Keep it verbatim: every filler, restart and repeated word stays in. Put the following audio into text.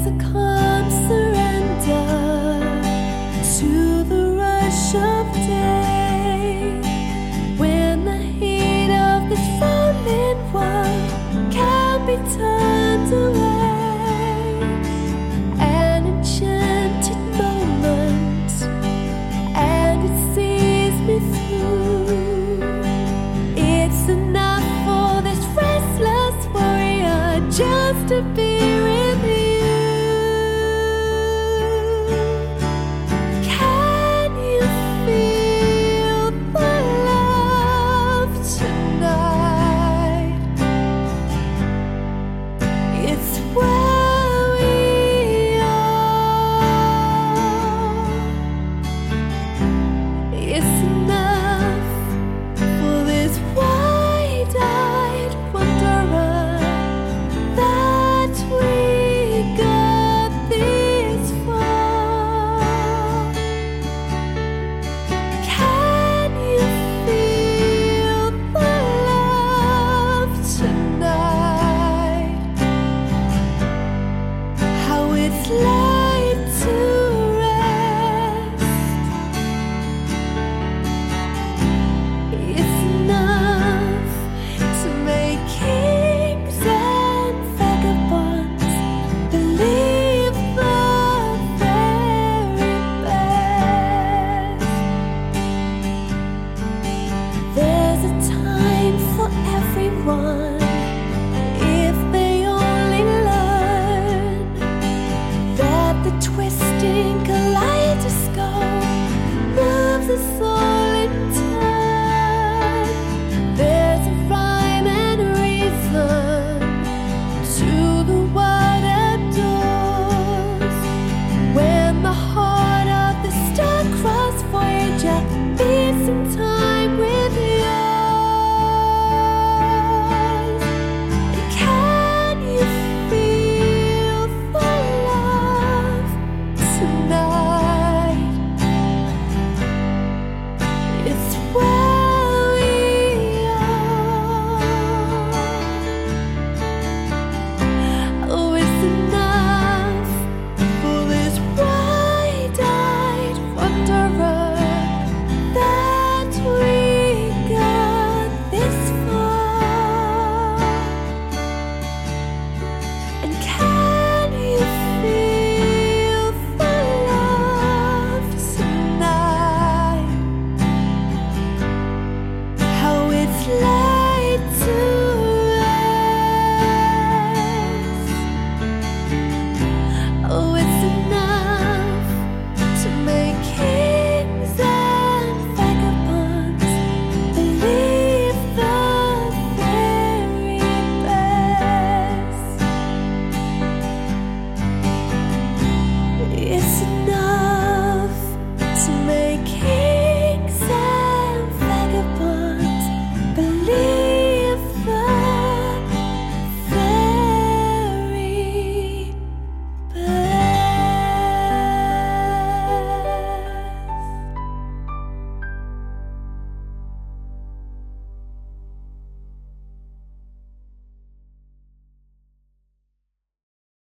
a calm surrender to the rush of day, when the heat of this rolling world can be turned away. An enchanted moment, and it sees me through. It's enough for this restless warrior just to be with you. Can you feel the love tonight? It's where we are. It's enough for this wide-eyed wanderer that we got this far. Can you feel the love tonight? How it's